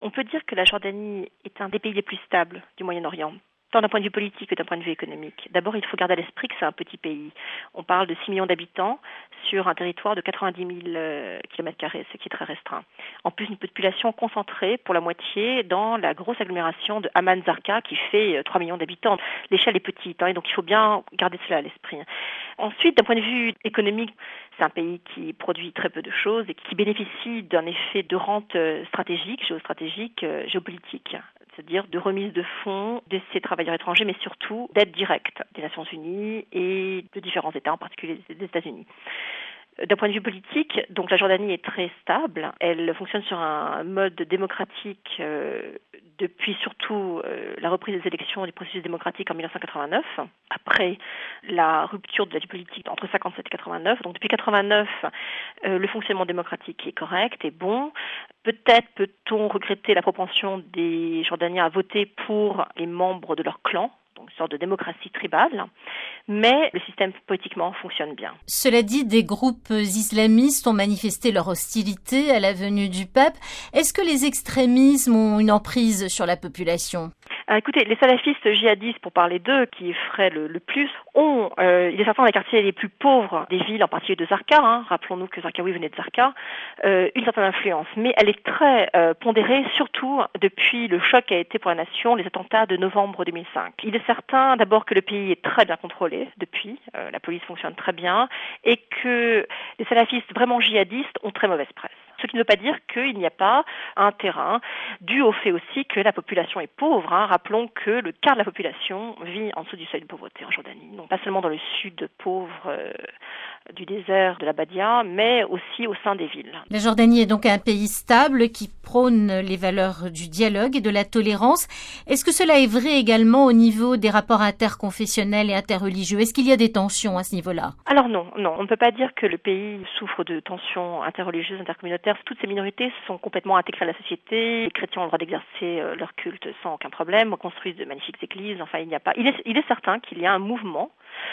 On peut dire que la Jordanie est un des pays les plus stables du Moyen-Orient, tant d'un point de vue politique que d'un point de vue économique. D'abord, il faut garder à l'esprit que c'est un petit pays. On parle de 6 millions d'habitants sur un territoire de 90 000 km², ce qui est très restreint. En plus, une population concentrée pour la moitié dans la grosse agglomération de Amman Zarqa qui fait 3 millions d'habitants. L'échelle est petite, et donc il faut bien garder cela à l'esprit. Ensuite, d'un point de vue économique, c'est un pays qui produit très peu de choses et qui bénéficie d'un effet de rente stratégique, géostratégique, géopolitique, c'est-à-dire de remise de fonds de ces travailleurs étrangers, mais surtout d'aide directe des Nations Unies et de différents États, en particulier des États-Unis. D'un point de vue politique, donc la Jordanie est très stable. Elle fonctionne sur un mode démocratique depuis surtout la reprise des élections du processus démocratique en 1989, après la rupture de la vie politique entre 1957 et 1989. Donc depuis 1989, le fonctionnement démocratique est correct et bon. Peut-être peut-on regretter la propension des Jordaniens à voter pour les membres de leur clan, donc une sorte de démocratie tribale, mais le système politiquement fonctionne bien. Cela dit, des groupes islamistes ont manifesté leur hostilité à la venue du pape. Est-ce que les extrémismes ont une emprise sur la population ? Écoutez, les salafistes djihadistes, pour parler d'eux, qui effraient le plus, il est certain dans les quartiers les plus pauvres des villes, en particulier de Zarqa, rappelons-nous que Zarqawi venait de Zarqa, une certaine influence. Mais elle est très pondérée, surtout depuis le choc qui a été pour la nation, les attentats de novembre 2005. Il est certain d'abord que le pays est très bien contrôlé depuis, la police fonctionne très bien, et que les salafistes vraiment djihadistes ont très mauvaise presse. Ce qui ne veut pas dire qu'il n'y a pas un terrain dû au fait aussi que la population est pauvre. Rappelons que le quart de la population vit en dessous du seuil de pauvreté en Jordanie. Donc pas seulement dans le sud pauvre du désert de la Badia, mais aussi au sein des villes. La Jordanie est donc un pays stable qui prône les valeurs du dialogue et de la tolérance. Est-ce que cela est vrai également au niveau des rapports interconfessionnels et interreligieux ? Est-ce qu'il y a des tensions à ce niveau-là ? Alors non, on ne peut pas dire que le pays souffre de tensions interreligieuses, intercommunautaires. Toutes ces minorités sont complètement intégrées à la société. Les chrétiens ont le droit d'exercer leur culte sans aucun problème, construisent de magnifiques églises. Enfin, il est certain qu'il y a un mouvement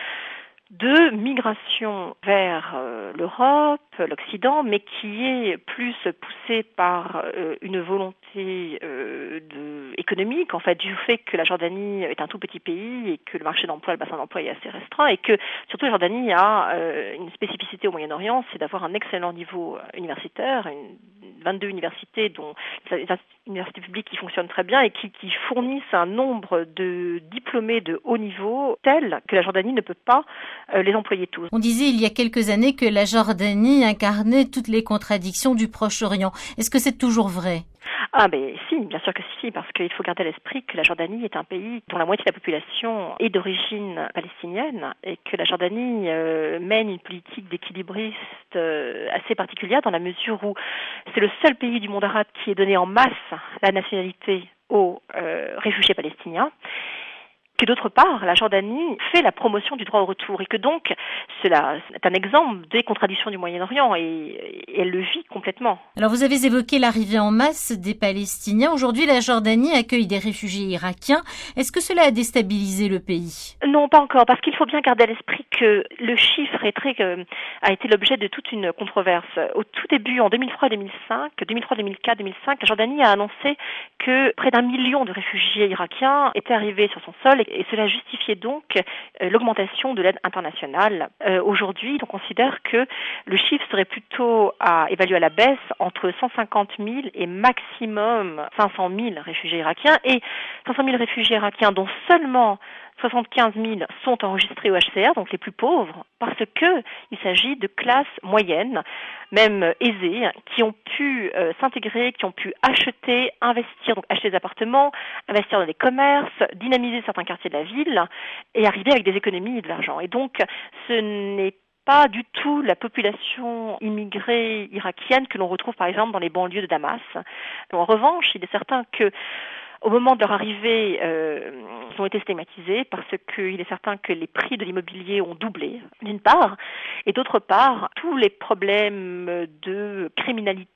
de migration vers l'Europe, l'Occident, mais qui est plus poussé par une volonté économique, en fait, du fait que la Jordanie est un tout petit pays et que le marché d'emploi, le bassin d'emploi est assez restreint et que surtout la Jordanie a une spécificité au Moyen-Orient, c'est d'avoir un excellent niveau universitaire, 22 universités, dont les universités publiques qui fonctionnent très bien et qui fournissent un nombre de diplômés de haut niveau tel que la Jordanie ne peut pas les employer tous. On disait il y a quelques années que la Jordanie incarnait toutes les contradictions du Proche-Orient. Est-ce que c'est toujours vrai ? Si, bien sûr que si, parce qu'il faut garder à l'esprit que la Jordanie est un pays dont la moitié de la population est d'origine palestinienne et que la Jordanie mène une politique d'équilibriste assez particulière dans la mesure où c'est le seul pays du monde arabe qui ait donné en masse la nationalité aux réfugiés palestiniens. Que d'autre part, la Jordanie fait la promotion du droit au retour et que donc cela est un exemple des contradictions du Moyen-Orient et elle le vit complètement. Alors vous avez évoqué l'arrivée en masse des Palestiniens. Aujourd'hui, la Jordanie accueille des réfugiés irakiens. Est-ce que cela a déstabilisé le pays ? Non, pas encore, parce qu'il faut bien garder à l'esprit que le chiffre a été l'objet de toute une controverse. Au tout début, en 2003, 2004, 2005, la Jordanie a annoncé que près d'1 million de réfugiés irakiens étaient arrivés sur son sol et cela justifiait donc l'augmentation de l'aide internationale. Aujourd'hui, on considère que le chiffre serait plutôt à évaluer à la baisse entre 150 000 et maximum 500 000 réfugiés irakiens et 500 000 réfugiés irakiens dont seulement 75 000 sont enregistrés au HCR, donc les plus pauvres, parce que il s'agit de classes moyennes, même aisées, qui ont pu s'intégrer, qui ont pu acheter, investir, donc acheter des appartements, investir dans des commerces, dynamiser certains quartiers de la ville et arriver avec des économies et de l'argent. Et donc, ce n'est pas du tout la population immigrée irakienne que l'on retrouve par exemple dans les banlieues de Damas. En revanche, il est certain que au moment de leur arrivée, ils ont été stigmatisés parce qu'il est certain que les prix de l'immobilier ont doublé, d'une part, et d'autre part, tous les problèmes de criminalité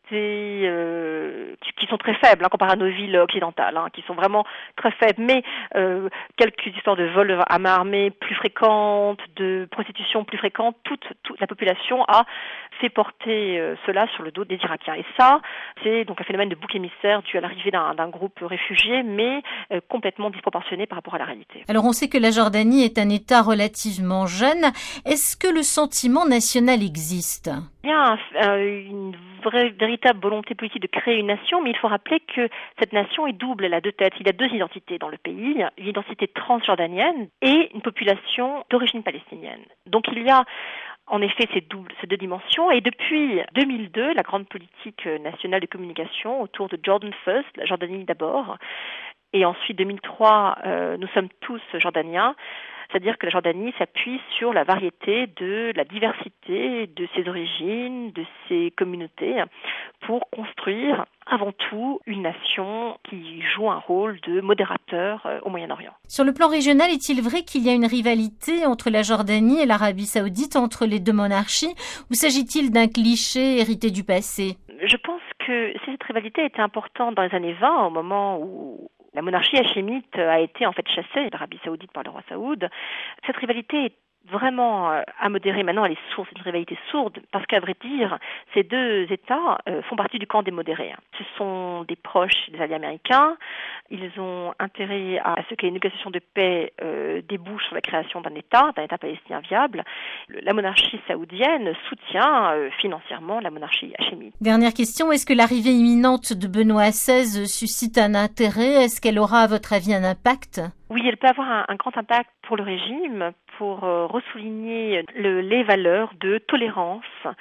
qui sont très faibles comparé à nos villes occidentales, qui sont vraiment très faibles, mais quelques histoires de vols à main armée plus fréquentes, de prostitution plus fréquente, toute la population a fait porter cela sur le dos des Irakiens. Et ça, c'est donc un phénomène de bouc émissaire dû à l'arrivée d'un groupe réfugié, mais complètement disproportionné par rapport à la réalité. Alors on sait que la Jordanie est un État relativement jeune. Est-ce que le sentiment national existe ? Il y a une véritable volonté politique de créer une nation, mais il faut rappeler que cette nation est double, elle a deux têtes. Il y a deux identités dans le pays, une identité transjordanienne et une population d'origine palestinienne. Donc il y a en effet ces deux dimensions, et depuis 2002, la grande politique nationale de communication autour de Jordan First, la Jordanie d'abord, et ensuite 2003, nous sommes tous jordaniens. C'est-à-dire que la Jordanie s'appuie sur la variété de la diversité de ses origines, de ses communautés, pour construire avant tout une nation qui joue un rôle de modérateur au Moyen-Orient. Sur le plan régional, est-il vrai qu'il y a une rivalité entre la Jordanie et l'Arabie saoudite, entre les deux monarchies, ou s'agit-il d'un cliché hérité du passé ? Je pense que cette rivalité était importante dans les années 20, au moment où la monarchie hachémite a été en fait chassée d'Arabie saoudite par le roi Saoud. Cette rivalité est vraiment à modérer. Maintenant, elle est sourde, c'est une rivalité sourde, parce qu'à vrai dire, ces deux États font partie du camp des modérés. Ce sont des proches des alliés américains. Ils ont intérêt à ce que les négociations de paix débouchent sur la création d'un État palestinien viable. La monarchie saoudienne soutient financièrement la monarchie hachémite. Dernière question, est-ce que l'arrivée imminente de Benoît XVI suscite un intérêt ? Est-ce qu'elle aura, à votre avis, un impact ? Oui, elle peut avoir un grand impact pour le régime, pour ressouligner les valeurs de tolérance,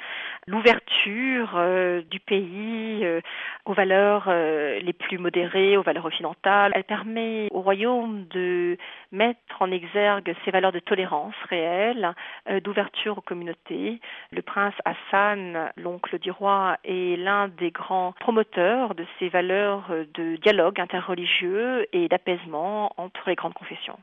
l'ouverture du pays aux valeurs les plus modérées, aux valeurs occidentales. Elle permet au royaume de mettre en exergue ces valeurs de tolérance réelle, d'ouverture aux communautés. Le prince Hassan, l'oncle du roi, est l'un des grands promoteurs de ces valeurs de dialogue interreligieux et d'apaisement entre les grandes confessions.